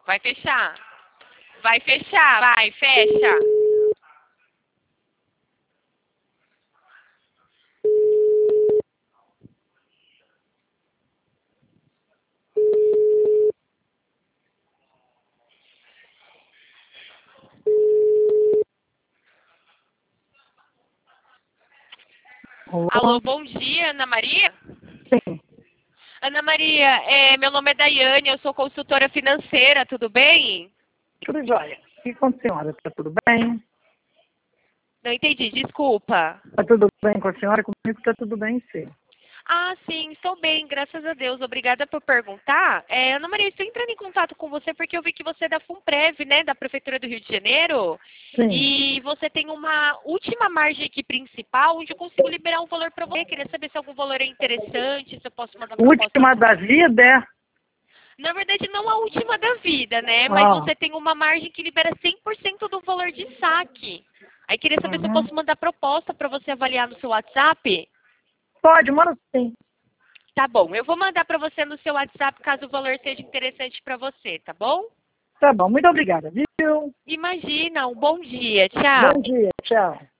Vai fechar. Vai fechar, vai, fecha. Olá. Alô, bom dia, Ana Maria? Sim. Ana Maria, meu nome é Daiane, eu sou consultora financeira, tudo bem? Tudo jóia. E com a senhora? Está tudo bem? Não entendi, desculpa. Está tudo bem com a senhora? Comigo está tudo bem, sim. Ah, sim, estou bem, graças a Deus. Obrigada por perguntar. Ana Maria, estou entrando em contato com você porque eu vi que você é da FUNPREV, né, da Prefeitura do Rio de Janeiro. Sim. E você tem uma última margem aqui principal onde eu consigo liberar um valor para você. Queria saber se algum valor é interessante, se eu posso mandar proposta. Última da vida, é? Na verdade, não a última da vida, né? Mas Ah. você tem uma margem que libera 100% do valor de saque. Aí queria saber se eu posso mandar proposta para você avaliar no seu WhatsApp. Pode, manda sim. Tá bom, eu vou mandar para você no seu WhatsApp caso o valor seja interessante para você, tá bom? Tá bom, muito obrigada, viu? Imagina, um bom dia, tchau. Bom dia, tchau.